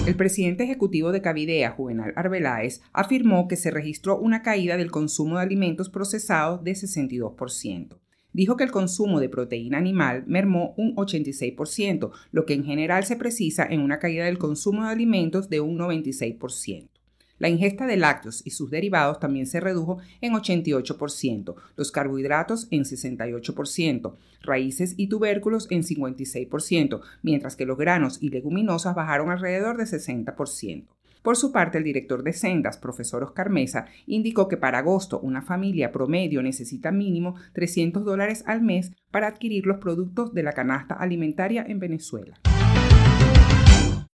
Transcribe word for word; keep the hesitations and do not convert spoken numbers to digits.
El presidente ejecutivo de Cavidea, Juvenal Arbeláez, afirmó que se registró una caída del consumo de alimentos procesados de sesenta y dos por ciento. Dijo que el consumo de proteína animal mermó un ochenta y seis por ciento, lo que en general se precisa en una caída del consumo de alimentos de un noventa y seis por ciento. La ingesta de lácteos y sus derivados también se redujo en ochenta y ocho por ciento, los carbohidratos en sesenta y ocho por ciento, raíces y tubérculos en cincuenta y seis por ciento, mientras que los granos y leguminosas bajaron alrededor de sesenta por ciento. Por su parte, el director de Sendas, profesor Oscar Mesa, indicó que para agosto una familia promedio necesita mínimo trescientos dólares al mes para adquirir los productos de la canasta alimentaria en Venezuela.